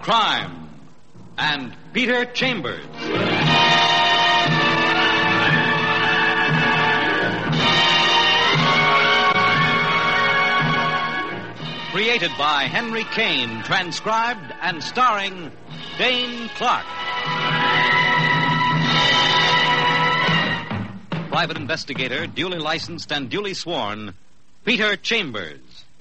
crime, and Peter Chambers. Created by Henry Kane, transcribed and starring Dane Clark. Private investigator, duly licensed and duly sworn, Peter Chambers.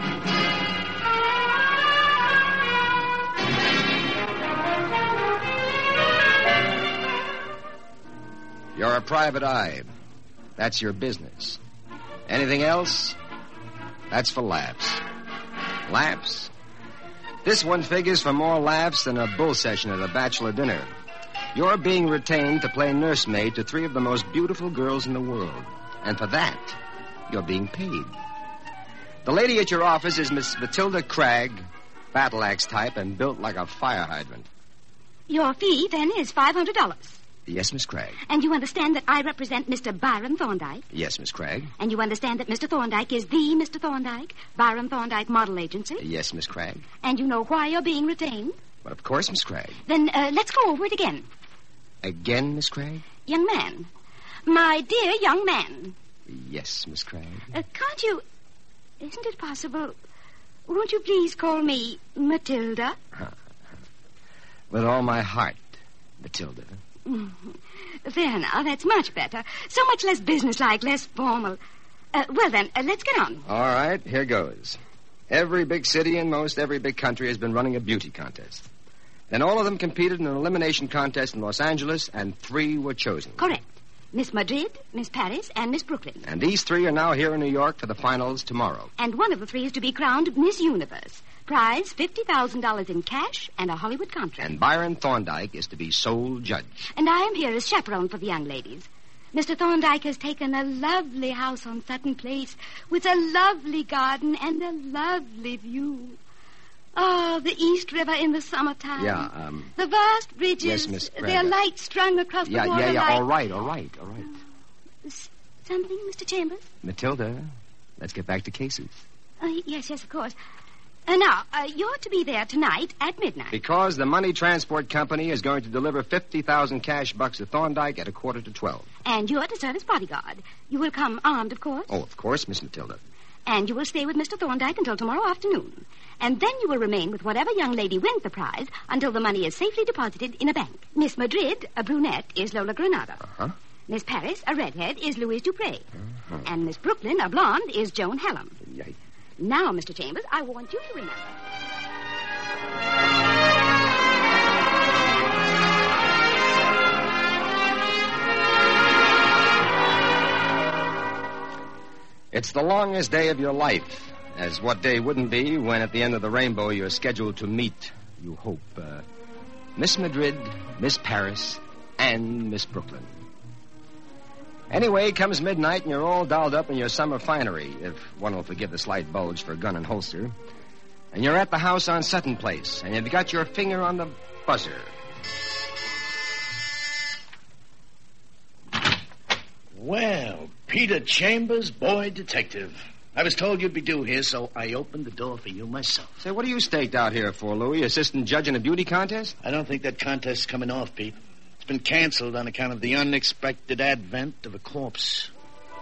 You're a private eye. That's your business. Anything else? That's for laughs. Laughs? This one figures for more laughs than a bull session at a bachelor dinner. You're being retained to play nursemaid to three of the most beautiful girls in the world. And for that, you're being paid. The lady at your office is Miss Matilda Cragg, battle axe type and built like a fire hydrant. Your fee, then, is $500. Yes, Miss Cragg. And you understand that I represent Mr. Byron Thorndyke? Yes, Miss Cragg. And you understand that Mr. Thorndyke is the Mr. Thorndyke, Byron Thorndyke Model Agency? Yes, Miss Cragg. And you know why you're being retained? Well, of course, Miss Cragg. Then let's go over it again. Again, Miss Cragg? Young man. My dear young man. Yes, Miss Cragg. Can't you... Isn't it possible... Won't you please call me Matilda? With all my heart, Matilda. There now, that's much better. So much less businesslike, less formal. Well then, let's get on. All right, here goes. Every big city in most every big country has been running a beauty contest. Then all of them competed in an elimination contest in Los Angeles, and 3 were chosen. Correct. Miss Madrid, Miss Paris, and Miss Brooklyn. And these 3 are now here in New York for the finals tomorrow. And one of the 3 is to be crowned Miss Universe. Prize, $50,000 in cash and a Hollywood contract. And Byron Thorndyke is to be sole judge. And I am here as chaperone for the young ladies. Mr. Thorndyke has taken a lovely house on Sutton Place with a lovely garden and a lovely view. Oh, the East River in the summertime. Yeah, The vast bridges. Yes, Miss Cragg. Their lights strung across the water. Yeah, all right. Something, Mr. Chambers? Matilda, let's get back to cases. Yes, of course. Now, you're to be there tonight at midnight. Because the Money Transport Company is going to deliver 50,000 cash bucks to Thorndyke at 11:45. And you're to serve as bodyguard. You will come armed, of course. Oh, of course, Miss Matilda. And you will stay with Mr. Thorndyke until tomorrow afternoon. And then you will remain with whatever young lady wins the prize until the money is safely deposited in a bank. Miss Madrid, a brunette, is Lola Granada. Uh-huh. Miss Paris, a redhead, is Louise Dupre. Uh-huh. And Miss Brooklyn, a blonde, is Joan Hallam. Yikes. Now, Mr. Chambers, I want you to remember. It's the longest day of your life, as what day wouldn't be when at the end of the rainbow you're scheduled to meet, you hope, Miss Madrid, Miss Paris, and Miss Brooklyn. Anyway, comes midnight and you're all dolled up in your summer finery, if one will forgive the slight bulge for gun and holster. And you're at the house on Sutton Place, and you've got your finger on the buzzer. Well, Peter Chambers, boy detective. I was told you'd be due here, so I opened the door for you myself. Say, what are you staked out here for, Louie? Assistant judge in a beauty contest? I don't think that contest's coming off, Pete. It's been canceled on account of the unexpected advent of a corpse.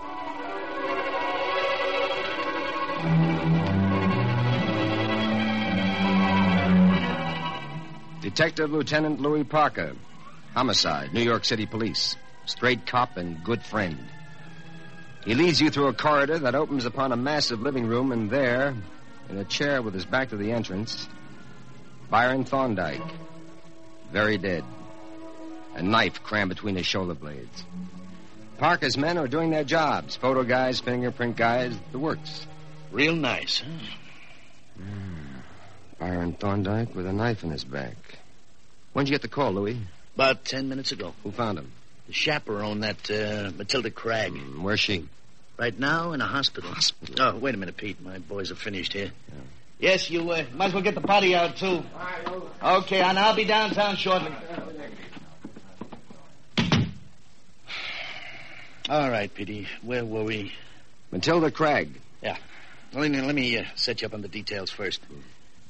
Detective Lieutenant Louis Parker. Homicide, New York City Police. Straight cop and good friend. He leads you through a corridor that opens upon a massive living room, and there, in a chair with his back to the entrance, Byron Thorndyke. Very dead. A knife crammed between his shoulder blades. Parker's men are doing their jobs. Photo guys, fingerprint guys, the works. Real nice, huh? Byron Thorndyke with a knife in his back. When'd you get the call, Louis? About 10 minutes ago. Who found him? The chaperone, that Matilda Cragg. Where's she? Right now in a hospital. Hospital? Oh, wait a minute, Pete. My boys are finished here. Yeah. Yes, you might as well get the potty out, too. Okay, and I'll be downtown shortly. All right, Petey. Where were we? Matilda Cragg. Yeah. Well, let me set you up on the details first.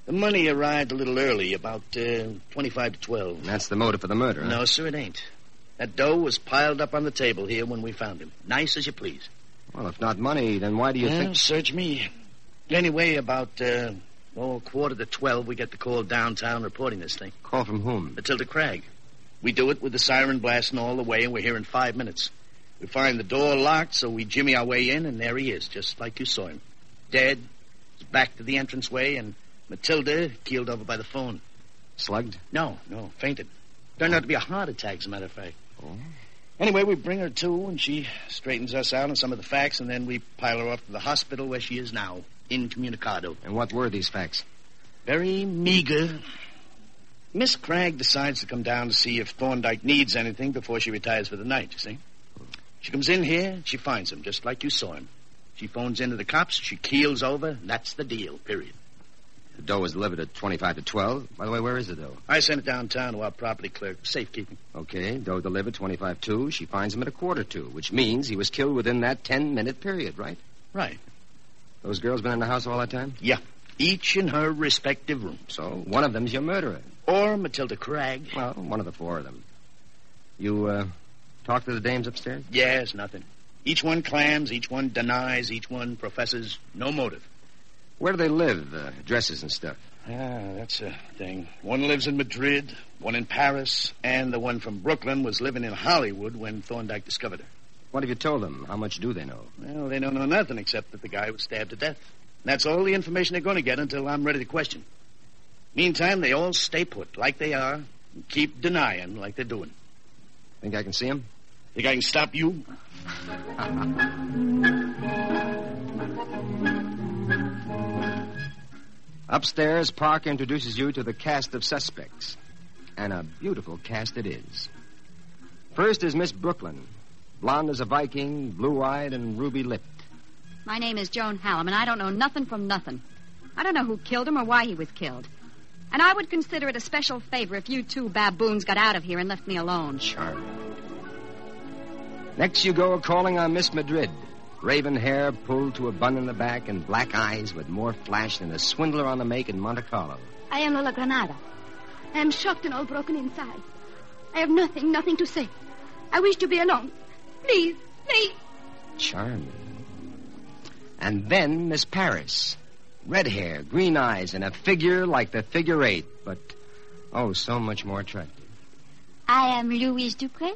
The money arrived a little early, about 25 to 12. And that's the motive for the murder, huh? No, sir, it ain't. That dough was piled up on the table here when we found him. Nice as you please. Well, if not money, then why do you think... Search me. Anyway, about, 11:45, we get the call downtown reporting this thing. Call from whom? Matilda Craig. We do it with the siren blasting all the way, and we're here in 5 minutes. We find the door locked, so we jimmy our way in, and there he is, just like you saw him. Dead. His back to the entranceway, and Matilda keeled over by the phone. Slugged? No, fainted. Turned out to be a heart attack, as a matter of fact. Oh? Anyway, we bring her to, and she straightens us out on some of the facts, and then we pile her off to the hospital where she is now, incommunicado. And what were these facts? Very meager. Miss Craig decides to come down to see if Thorndyke needs anything before she retires for the night, you see. She comes in here, and she finds him, just like you saw him. She phones into the cops, she keels over, and that's the deal, period. The dough was delivered at 25 to 12. By the way, where is the dough? I sent it downtown to our property clerk, safekeeping. Okay, dough delivered 25 to. She finds him at 1:45, which means he was killed within that 10-minute period, right? Right. Those girls been in the house all that time? Yeah, each in her respective room. So one of them's your murderer. Or Matilda Craig. Well, one of the four of them. You, talked to the dames upstairs? Yes, nothing. Each one clams, each one denies, each one professes no motive. Where do they live? Addresses and stuff. That's a thing. One lives in Madrid, one in Paris, and the one from Brooklyn was living in Hollywood when Thorndyke discovered her. What have you told them? How much do they know? Well, they don't know nothing except that the guy was stabbed to death. That's all the information they're going to get until I'm ready to question. Meantime, they all stay put like they are and keep denying like they're doing. Think I can see him? Think I can stop you? Upstairs, Parker introduces you to the cast of suspects. And a beautiful cast it is. First is Miss Brooklyn. Blonde as a Viking, blue-eyed and ruby-lipped. My name is Joan Hallam, and I don't know nothing from nothing. I don't know who killed him or why he was killed. And I would consider it a special favor if you two baboons got out of here and left me alone. Charming. Next you go a-calling on Miss Madrid. Raven hair pulled to a bun in the back and black eyes with more flash than a swindler on the make in Monte Carlo. I am Lola Granada. I am shocked and all broken inside. I have nothing to say. I wish to be alone. Please. Charming. And then Miss Paris. Red hair, green eyes, and a figure like the figure 8, but, oh, so much more attractive. I am Louise Dupré.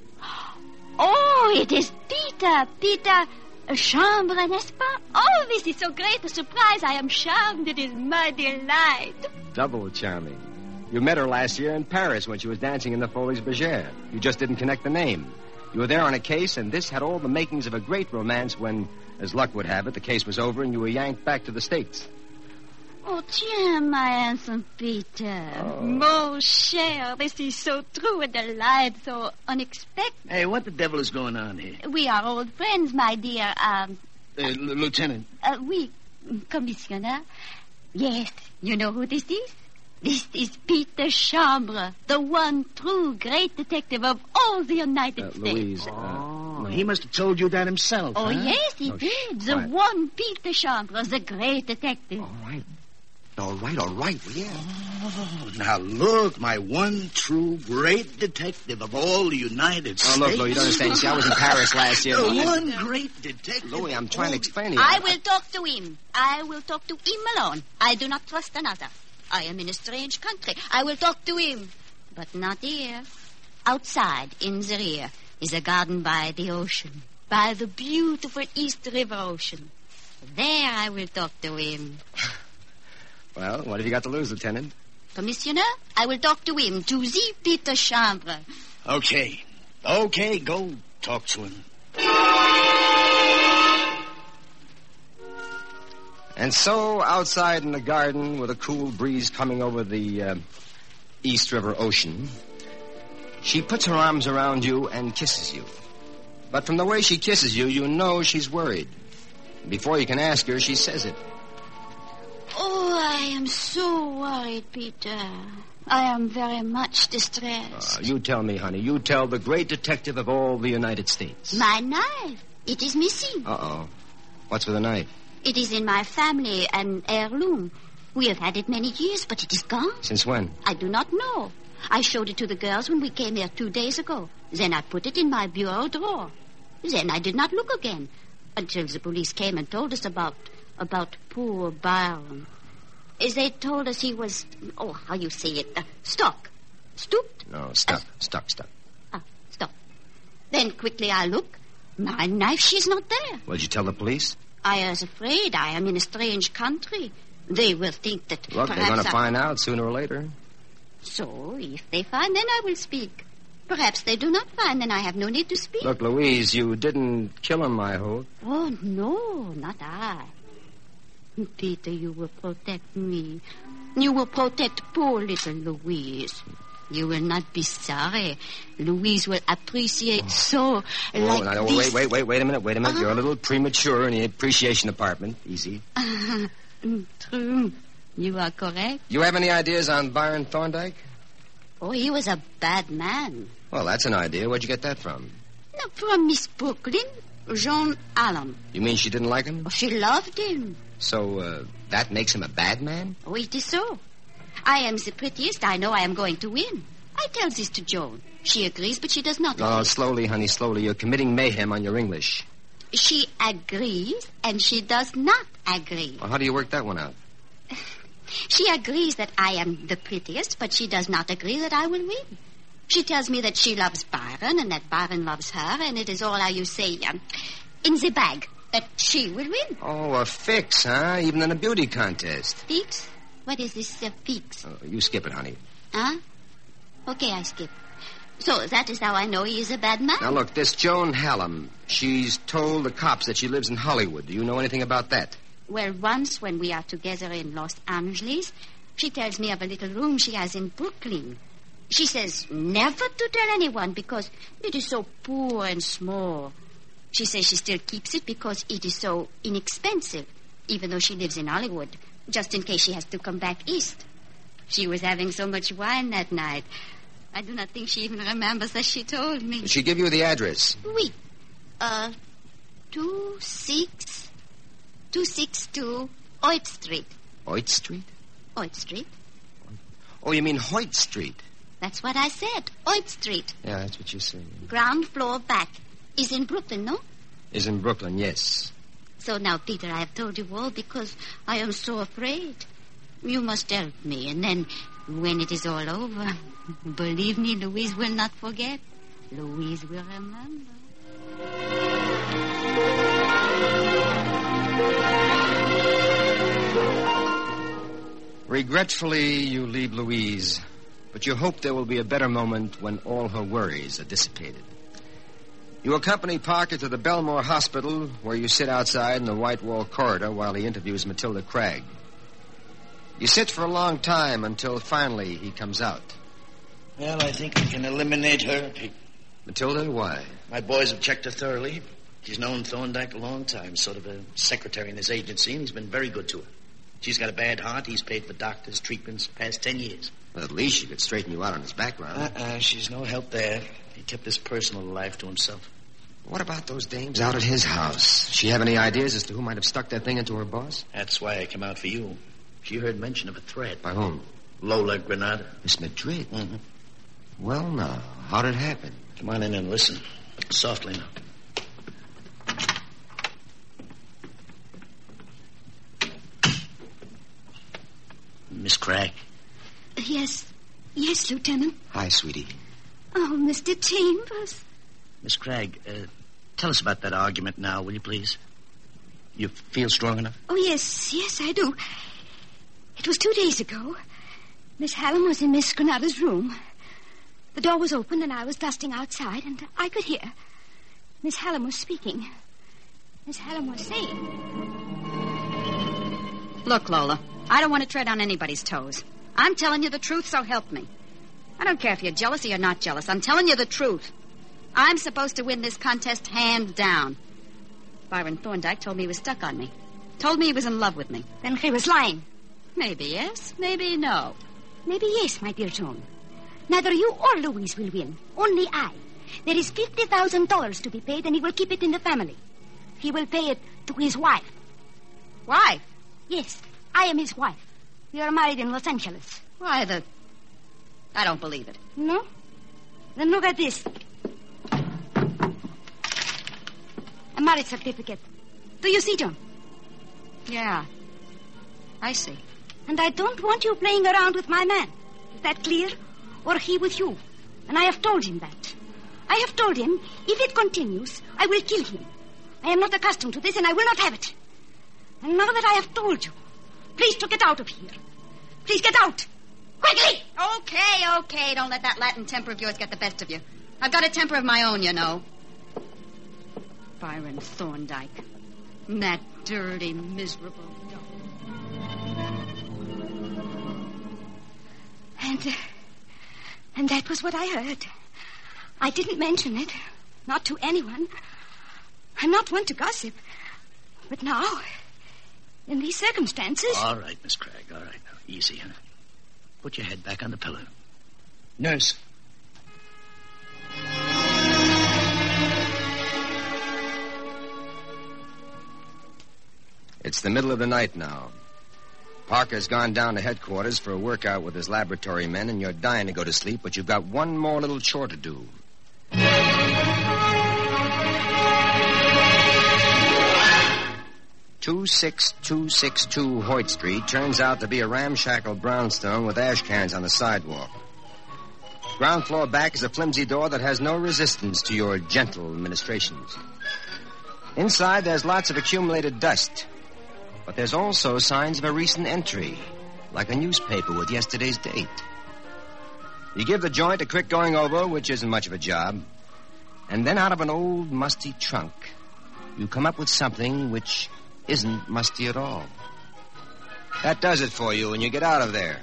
Oh, it is Peter Chambre, n'est-ce pas? Oh, this is so great a surprise. I am charmed. It is my delight. Double charming. You met her last year in Paris when she was dancing in the Folies Bergère. You just didn't connect the name. You were there on a case, and this had all the makings of a great romance when, as luck would have it, the case was over and you were yanked back to the States. Oh, tiens, my handsome Peter. Oh. Mon cher, this is so true, a delight, so unexpected. Hey, what the devil is going on here? We are old friends, my dear, Lieutenant. Oui, Commissioner. Yes, you know who this is? This is Peter Chambre, the one true great detective of all the United States. Louise, He must have told you that himself, Oh, huh? yes, he did. The quiet. one Peter Chambre, the great detective. All right, yeah. Oh, now look, my one true great detective of all the United States. Oh, look, Louis, you don't understand. You see, I was in Paris last year. The one great detective. Louis, I'm trying to explain to you. I will talk to him. I will talk to him alone. I do not trust another. I am in a strange country. I will talk to him. But not here. Outside, in the rear, is a garden by the ocean. By the beautiful East River Ocean. There I will talk to him. Well, what have you got to lose, Lieutenant? Commissioner, I will talk to him, to the Peter Chambre. Okay, go talk to him. And so, outside in the garden, with a cool breeze coming over the East River Ocean, she puts her arms around you and kisses you. But from the way she kisses you, you know she's worried. Before you can ask her, she says it. Oh, I am so worried, Peter. I am very much distressed. You tell me, honey. You tell the great detective of all the United States. My knife. It is missing. Uh-oh. What's with the knife? It is in my family, an heirloom. We have had it many years, but it is gone. Since when? I do not know. I showed it to the girls when we came here 2 days ago. Then I put it in my bureau drawer. Then I did not look again until the police came and told us about poor Byron. They told us he was, how you say it, stopped. No, stuck. Stuck. Stop. Then quickly I look. My knife, she's not there. Well, did you tell the police? I was afraid. I am in a strange country. They will think that Look, they're going to find out sooner or later. So, if they find, then I will speak. Perhaps they do not find, then I have no need to speak. Look, Louise, you didn't kill him, I hope. Oh, no, not I. Peter, you will protect me. You will protect poor little Louise. You will not be sorry. Louise will appreciate so like now, this. Wait a minute. You're a little premature in the appreciation department. Easy. True. You are correct. You have any ideas on Byron Thorndyke? Oh, he was a bad man. Well, that's an idea. Where'd you get that from? From Miss Brooklyn, John Allen. You mean she didn't like him? Oh, she loved him. So, that makes him a bad man? Oh, it is so. I am the prettiest. I know I am going to win. I tell this to Joan. She agrees, but she does not agree. No, slowly, honey, slowly. You're committing mayhem on your English. She agrees, and she does not agree. Well, how do you work that one out? She agrees that I am the prettiest, but she does not agree that I will win. She tells me that she loves Byron, and that Byron loves her, and it is all, how you say, in the bag, that she will win. Oh, a fix, huh? Even in a beauty contest. Fix? What is this fix? Oh, you skip it, honey. Huh? Okay, I skip. So that is how I know he is a bad man? Now, look, this Joan Hallam, she's told the cops that she lives in Hollywood. Do you know anything about that? Well, once when we are together in Los Angeles, she tells me of a little room she has in Brooklyn. She says never to tell anyone because it is so poor and small. She says she still keeps it because it is so inexpensive, even though she lives in Hollywood, just in case she has to come back east. She was having so much wine that night. I do not think she even remembers that she told me. Did she give you the address? Oui. 262 Hoyt Street. Hoyt Street? Hoyt Street. Oh, you mean Hoyt Street? That's what I said. Hoyt Street. Yeah, that's what you said. Ground floor back. Is in Brooklyn, no? Is in Brooklyn, yes. So now, Peter, I have told you all because I am so afraid. You must help me, and then when it is all over, believe me, Louise will not forget. Louise will remember. Regretfully, you leave Louise, but you hope there will be a better moment when all her worries are dissipated. You accompany Parker to the Belmore Hospital, where you sit outside in the white wall corridor while he interviews Matilda Craig. You sit for a long time until finally he comes out. Well, I think we can eliminate her. Matilda, why? My boys have checked her thoroughly. She's known Thorndyke a long time, sort of a secretary in his agency, and he's been very good to her. She's got a bad heart. He's paid for doctors' treatments past 10 years. Well, at least she could straighten you out on his background. She's no help there. He kept his personal life to himself. What about those dames out at his house? She have any ideas as to who might have stuck that thing into her boss? That's why I come out for you. She heard mention of a threat. By whom? Lola Granada. Miss Madrid? Mm-hmm. Well, now, how'd it happen? Come on in and listen. Softly now. Miss Craig. Yes, Lieutenant. Hi, sweetie. Oh, Mr. Chambers. Miss Craig, tell us about that argument now, will you please? You feel strong enough? Oh, yes, I do. It was 2 days ago. Miss Hallam was in Miss Granada's room. The door was open and I was dusting outside and I could hear. Miss Hallam was speaking. Miss Hallam was saying... Look, Lola, I don't want to tread on anybody's toes. I'm telling you the truth, so help me. I don't care if you're jealous or you're not jealous. I'm telling you the truth. I'm supposed to win this contest hands down. Byron Thorndyke told me he was stuck on me. Told me he was in love with me. Then he was lying. Maybe yes, maybe no. Maybe yes, my dear Joan. Neither you or Louise will win. Only I. There is $50,000 to be paid, and he will keep it in the family. He will pay it to his wife. Wife? Yes, I am his wife. You're married in Los Angeles. Why, I don't believe it. No? Then look at this. A marriage certificate. Do you see, John? Yeah. I see. And I don't want you playing around with my man. Is that clear? Or he with you. And I have told him that. I have told him, if it continues, I will kill him. I am not accustomed to this, and I will not have it. And now that I have told you, please to get out of here. Please get out. Quickly! Okay. Don't let that Latin temper of yours get the best of you. I've got a temper of my own, you know. Byron Thorndyke. That dirty, miserable dog. And that was what I heard. I didn't mention it. Not to anyone. I'm not one to gossip. But now, in these circumstances... All right, Miss Cragg. All right. Now, easy, huh? Put your head back on the pillow. Nurse. It's the middle of the night now. Parker's gone down to headquarters for a workout with his laboratory men, and you're dying to go to sleep, but you've got one more little chore to do. 26262 Hoyt Street turns out to be a ramshackle brownstone with ash cans on the sidewalk. Ground floor back is a flimsy door that has no resistance to your gentle ministrations. Inside, there's lots of accumulated dust. But there's also signs of a recent entry, like a newspaper with yesterday's date. You give the joint a quick going over, which isn't much of a job. And then out of an old, musty trunk, you come up with something which isn't musty at all. That does it for you, and you get out of there.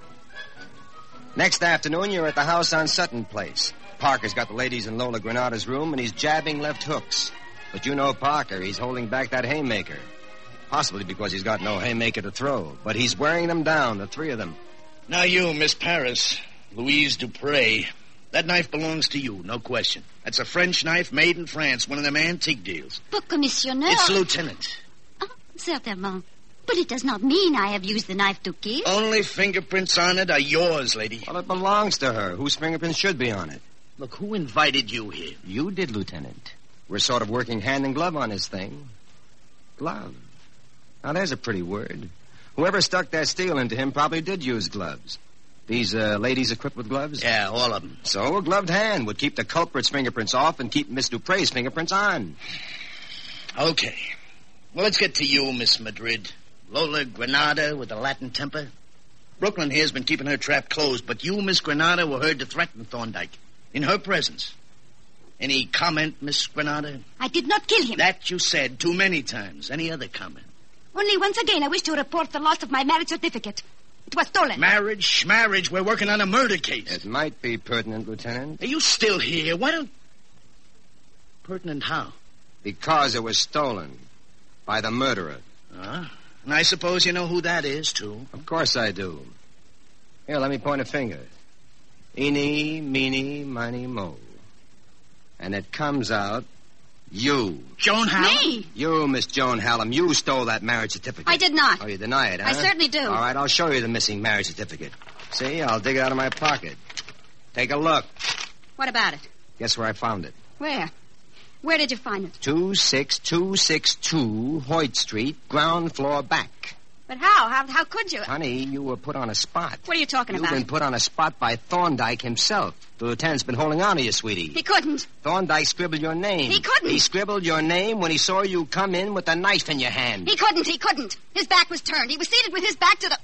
Next afternoon, you're at the house on Sutton Place. Parker's got the ladies in Lola Granada's room, and he's jabbing left hooks. But you know Parker, he's holding back that haymaker. Possibly because he's got no haymaker to throw. But he's wearing them down, the three of them. Now you, Miss Paris, Louise Dupre. That knife belongs to you, no question. That's a French knife made in France, one of them antique deals. But, Commissioner... It's Lieutenant. Oh, certainly. But it does not mean I have used the knife to kill. Only fingerprints on it are yours, lady. Well, it belongs to her. Whose fingerprints should be on it? Look, who invited you here? You did, Lieutenant. We're sort of working hand in glove on this thing. Glove. Now, there's a pretty word. Whoever stuck that steel into him probably did use gloves. These ladies equipped with gloves? Yeah, all of them. So a gloved hand would keep the culprit's fingerprints off and keep Miss Dupre's fingerprints on. Okay. Well, let's get to you, Miss Madrid. Lola Granada with a Latin temper. Brooklyn here's been keeping her trap closed, but you, Miss Granada, were heard to threaten Thorndyke. In her presence. Any comment, Miss Granada? I did not kill him. That you said too many times. Any other comment? Only once again I wish to report the loss of my marriage certificate. It was stolen. Marriage. We're working on a murder case. It might be pertinent, Lieutenant. Are you still here? Why don't... Pertinent how? Because it was stolen. By the murderer. And I suppose you know who that is, too. Of course I do. Here, let me point a finger. Eeny, meeny, miny, mo. And it comes out... You. Joan Hallam? Me? You, Miss Joan Hallam. You stole that marriage certificate. I did not. Oh, you deny it, huh? I certainly do. All right, I'll show you the missing marriage certificate. See, I'll dig it out of my pocket. Take a look. What about it? Guess where I found it? Where? Where did you find it? 26262 Hoyt Street, ground floor back. But how? How could you? Honey, you were put on a spot. What are you talking You've about? been put on a spot by Thorndyke himself. The lieutenant's been holding on to you, sweetie. He couldn't. Thorndyke scribbled your name. He couldn't. He scribbled your name when he saw you come in with a knife in your hand. He couldn't. His back was turned. He was seated with his back to the...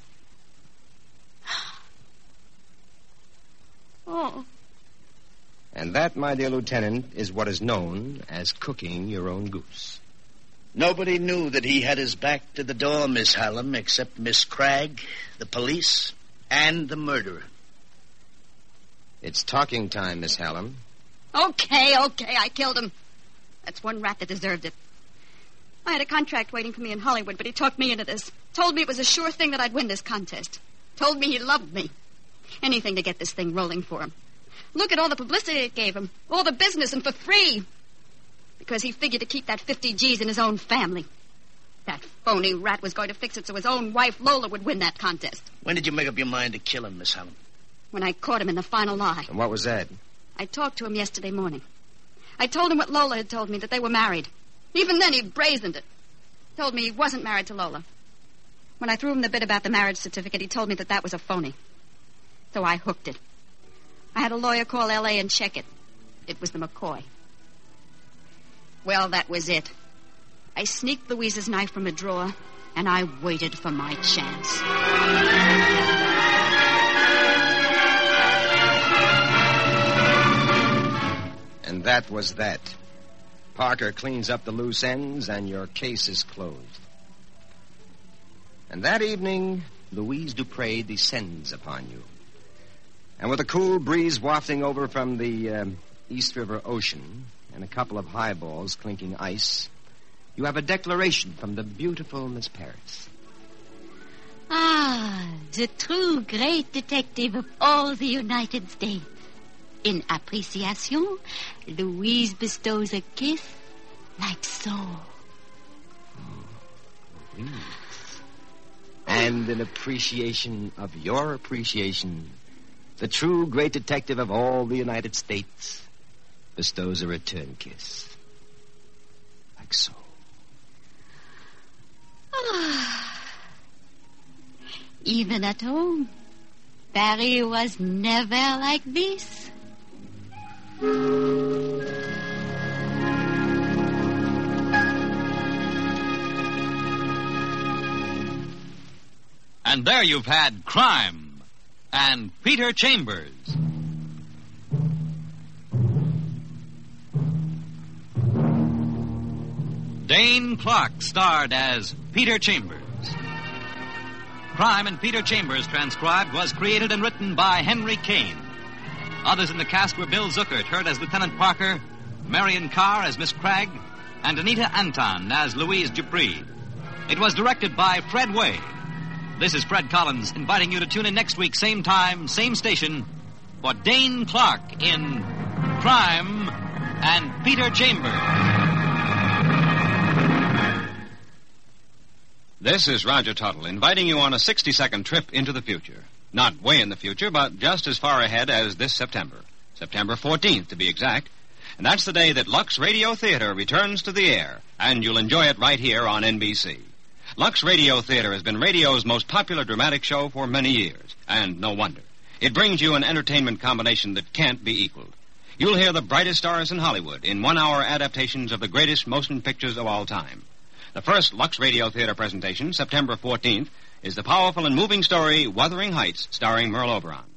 Oh. And that, my dear Lieutenant, is what is known as cooking your own goose. Nobody knew that he had his back to the door, Miss Hallam, except Miss Cragg, the police, and the murderer. It's talking time, Miss Hallam. Okay, I killed him. That's one rat that deserved it. I had a contract waiting for me in Hollywood, but he talked me into this. Told me it was a sure thing that I'd win this contest. Told me he loved me. Anything to get this thing rolling for him. Look at all the publicity it gave him. All the business, and for free. Because he figured to keep that 50 G's in his own family. That phony rat was going to fix it so his own wife, Lola, would win that contest. When did you make up your mind to kill him, Miss Helen? When I caught him in the final lie. And what was that? I talked to him yesterday morning. I told him what Lola had told me, that they were married. Even then, he brazened it. Told me he wasn't married to Lola. When I threw him the bit about the marriage certificate, he told me that was a phony. So I hooked it. I had a lawyer call L.A. and check it. It was the McCoy. Well, that was it. I sneaked Louise's knife from a drawer, and I waited for my chance. And that was that. Parker cleans up the loose ends, and your case is closed. And that evening, Louise Dupre descends upon you. And with a cool breeze wafting over from the East River Ocean and a couple of highballs clinking ice, you have a declaration from the beautiful Miss Paris. Ah, the true great detective of all the United States. In appreciation, Louise bestows a kiss like so. Louise. And in appreciation of your appreciation, the true great detective of all the United States bestows a return kiss. Like so. Even at home, Barry was never like this. And there you've had Crime and Peter Chambers. Dane Clark starred as Peter Chambers. Crime and Peter Chambers, transcribed, was created and written by Henry Kane. Others in the cast were Bill Zuckert, heard as Lieutenant Parker, Marion Carr as Miss Cragg, and Anita Anton as Louise Dupree. It was directed by Fred Way. This is Fred Collins, inviting you to tune in next week, same time, same station, for Dane Clark in Crime and Peter Chambers. This is Roger Tuttle, inviting you on a 60-second trip into the future. Not way in the future, but just as far ahead as this September. September 14th, to be exact. And that's the day that Lux Radio Theater returns to the air, and you'll enjoy it right here on NBC. Lux Radio Theater has been radio's most popular dramatic show for many years, and no wonder. It brings you an entertainment combination that can't be equaled. You'll hear the brightest stars in Hollywood in one-hour adaptations of the greatest motion pictures of all time. The first Lux Radio Theater presentation, September 14th, is the powerful and moving story Wuthering Heights, starring Merle Oberon.